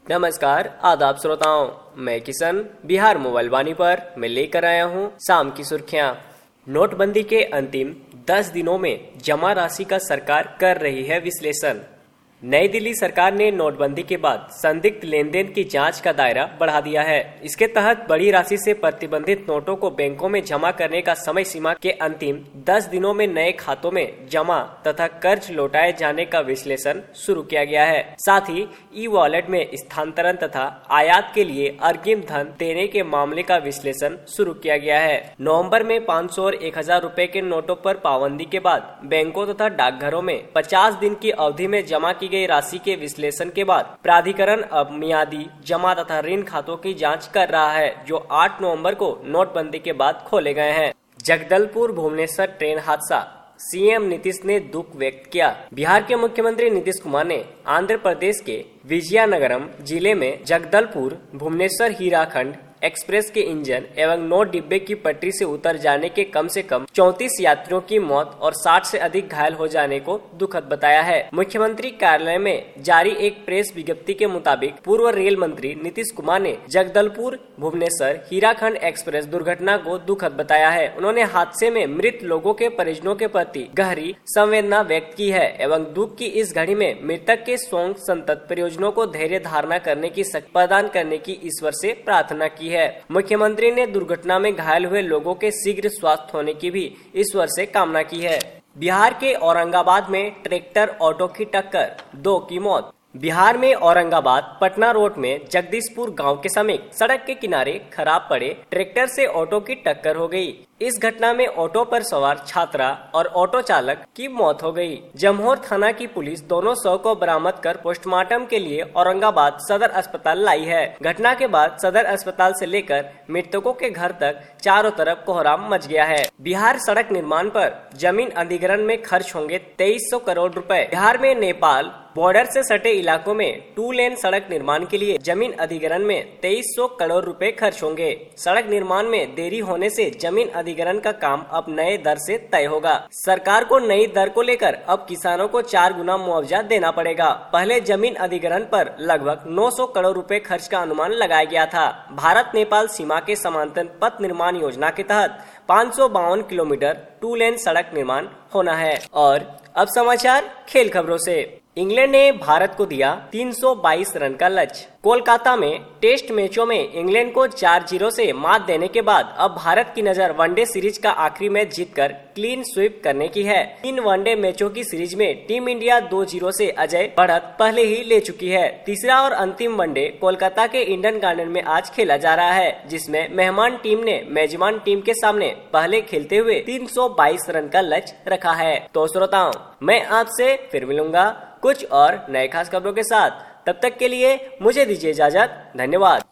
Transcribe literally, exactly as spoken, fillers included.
नमस्कार आदाब श्रोताओं, मैं किशन बिहार मोबाइल वाणी पर मैं लेकर आया हूं शाम की सुर्खियां। नोटबंदी के अंतिम दस दिनों में जमा राशि का सरकार कर रही है विश्लेषण। नई दिल्ली सरकार ने नोटबंदी के बाद संदिग्ध लेन देन की जांच का दायरा बढ़ा दिया है। इसके तहत बड़ी राशि से प्रतिबंधित नोटों को बैंकों में जमा करने का समय सीमा के अंतिम दस दिनों में नए खातों में जमा तथा कर्ज लौटाए जाने का विश्लेषण शुरू किया गया है। साथ ही ई वॉलेट में स्थानांतरण तथा आयात के लिए अग्रिम धन देने के मामले का विश्लेषण शुरू किया गया है। नवम्बर में पाँच सौ और एक हजार रूपए के नोटों पर पाबंदी के बाद बैंकों तथा डाकघरों में पचास दिन की अवधि में जमा की गई राशि के विश्लेषण के बाद प्राधिकरण अब मियादी जमा तथा ऋण खातों की जांच कर रहा है, जो आठ नवंबर को नोटबंदी के बाद खोले गए हैं। जगदलपुर भुवनेश्वर ट्रेन हादसा, सीएम नीतीश ने दुख व्यक्त किया। बिहार के मुख्यमंत्री नीतीश कुमार ने आंध्र प्रदेश के विजयनगरम जिले में जगदलपुर भुवनेश्वर हीराखंड एक्सप्रेस के इंजन एवं नौ डिब्बे की पटरी से उतर जाने के कम से कम चौंतीस यात्रियों की मौत और साठ से अधिक घायल हो जाने को दुखद बताया है। मुख्यमंत्री कार्यालय में जारी एक प्रेस विज्ञप्ति के मुताबिक पूर्व रेल मंत्री नीतीश कुमार ने जगदलपुर भुवनेश्वर हीराखंड एक्सप्रेस दुर्घटना को दुखद बताया है। उन्होंने हादसे में मृत लोगों के परिजनों के प्रति गहरी संवेदना व्यक्त की है एवं दुख की इस घड़ी में मृतक के शोक संतप्त परिजनों को धैर्य धारणा करने की शक्ति प्रदान करने की ईश्वर से प्रार्थना की है। मुख्यमंत्री ने दुर्घटना में घायल हुए लोगों के शीघ्र स्वस्थ होने की भी ईश्वर से कामना की है। बिहार के औरंगाबाद में ट्रैक्टर ऑटो की टक्कर, दो की मौत। बिहार में औरंगाबाद पटना रोड में जगदीशपुर गांव के समीप सड़क के किनारे खराब पड़े ट्रैक्टर से ऑटो की टक्कर हो गई। इस घटना में ऑटो पर सवार छात्रा और ऑटो चालक की मौत हो गई। जमहोर थाना की पुलिस दोनों शव को बरामद कर पोस्टमार्टम के लिए औरंगाबाद सदर अस्पताल लाई है। घटना के बाद सदर अस्पताल से लेकर मृतकों के घर तक चारों तरफ कोहराम मच गया है। बिहार सड़क निर्माण पर जमीन अधिग्रहण में खर्च होंगे तेईस सौ करोड़ रुपए। बिहार में नेपाल बॉर्डर से सटे इलाकों में टू लेन सड़क निर्माण के लिए जमीन अधिग्रहण में तेईस सौ करोड़ रुपए खर्च होंगे। सड़क निर्माण में देरी होने से जमीन अधिग्रहण का काम अब नए दर से तय होगा। सरकार को नई दर को लेकर अब किसानों को चार गुना मुआवजा देना पड़ेगा। पहले जमीन अधिग्रहण पर लगभग नौ सौ करोड़ रुपए खर्च का अनुमान लगाया गया था। भारत नेपाल सीमा के समांतर पथ निर्माण योजना के तहत पाँच सौ बावन किलोमीटर टू लेन सड़क निर्माण होना है। और अब समाचार खेल खबरों से। इंग्लैंड ने भारत को दिया तीन सौ बाईस रन का लक्ष्य। कोलकाता में टेस्ट मैचों में इंग्लैंड को चार जीरो से मात देने के बाद अब भारत की नजर वनडे सीरीज का आखिरी मैच जीतकर क्लीन स्वीप करने की है। तीन वनडे मैचों की सीरीज में टीम इंडिया दो जीरो से अजय बढ़त पहले ही ले चुकी है। तीसरा और अंतिम वनडे कोलकाता के ईडन गार्डन में आज खेला जा रहा है, जिसमें मेहमान टीम ने मेजबान टीम के सामने पहले खेलते हुए तीन सौ बाईस रन का लक्ष्य रखा है। तो श्रोताओं, मैं आपसे फिर मिलूंगा कुछ और नए खास खबरों के साथ। तब तक के लिए मुझे दीजिए इजाजत। धन्यवाद।